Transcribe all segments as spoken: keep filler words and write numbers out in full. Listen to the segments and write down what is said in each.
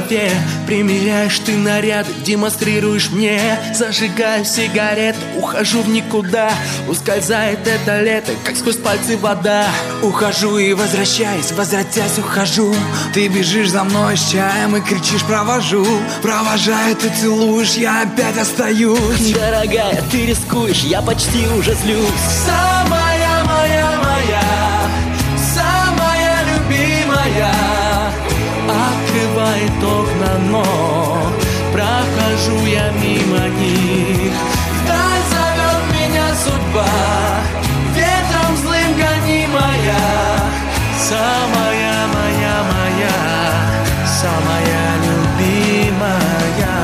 голове. Примеряешь ты наряд, демонстрируешь мне. Зажигаю сигарет, ухожу в никуда. Ускользает это лето, как сквозь пальцы вода. Ухожу и возвращаюсь, возвратясь ухожу. Ты бежишь за мной с чаем и кричишь «провожу». Провожаю, ты целуешь, я опять остаюсь. Дорогая, ты рискуешь, я почти уже злюсь. Самая моя, моя, самая любимая, открывает окна, но прохожу я мимо них. Вдаль зовет меня судьба, ветром злым гонимая. Самая моя, моя, самая любимая.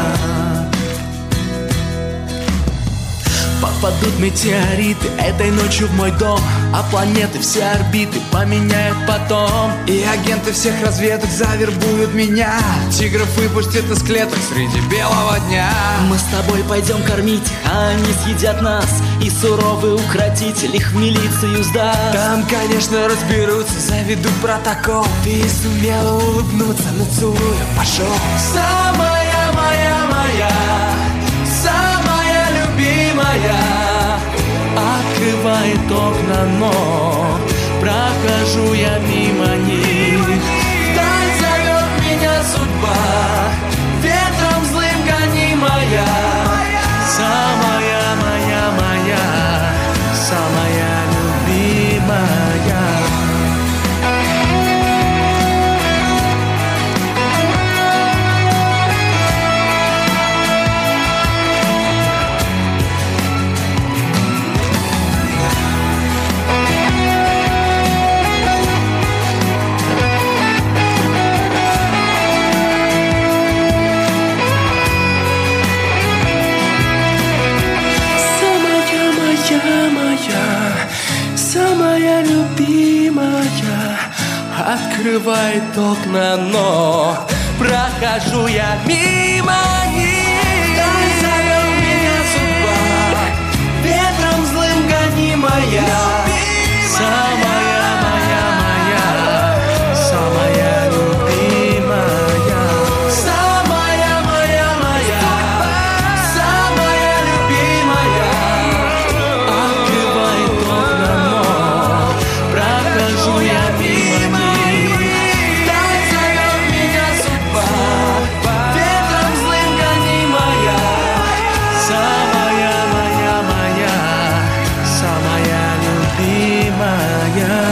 Попадут метеориты этой ночью в мой дом, а планеты все орбиты поменяют потом. И агенты всех разведок завербуют меня. Тигров выпустят из клеток среди белого дня. Мы с тобой пойдем кормить, а они съедят нас. И суровые укротители их в милицию сдаст. Там, конечно, разберутся, заведут протокол. Ты сумела улыбнуться, но целую, пошел. Самая моя, моя, самая любимая, открывает окна, но прохожу я мимо них. Вдаль зовет меня судьба, ветром злым гонимая. Самая моя, моя, самая любимая. Самая любимая, открывает окна, но прохожу я мимо них. Вдаль зовет меня судьба, ветром злым гонимая. Самая моя, моя, самая любимая. Самая моя, моя, самая любимая, открывает окна, но прохожу я мимо них. Вдаль зовет меня судьба, ветром злым гонимая. Самая моя, моя, самая любимая.